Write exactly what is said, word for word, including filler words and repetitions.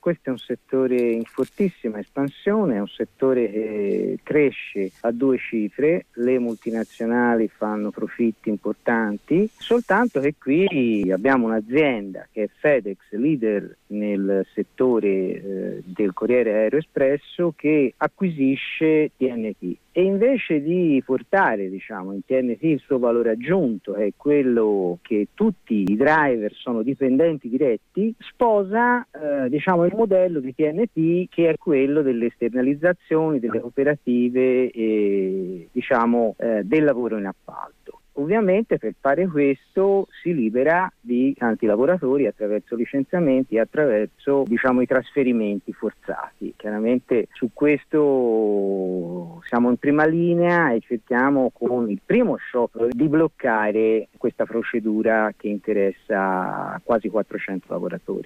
questo è un settore in fortissima espansione, è un settore che cresce a due cifre, le multinazionali fanno profitti importanti, soltanto che qui abbiamo un'azienda che è FedEx, leader nel settore eh, del Corriere Aereo Espresso, che acquisisce T N T. E invece di portare, diciamo, in T N T il suo valore aggiunto, è quello che tutti i driver sono dipendenti diretti, sposa eh, diciamo il modello di T N T, che è quello delle esternalizzazioni, delle cooperative e diciamo eh, del lavoro in appalto. Ovviamente per fare questo si libera di tanti lavoratori attraverso licenziamenti e attraverso diciamo i trasferimenti forzati. Chiaramente su questo siamo in prima linea e cerchiamo con il primo sciopero di bloccare questa procedura che interessa quasi quattrocento lavoratori.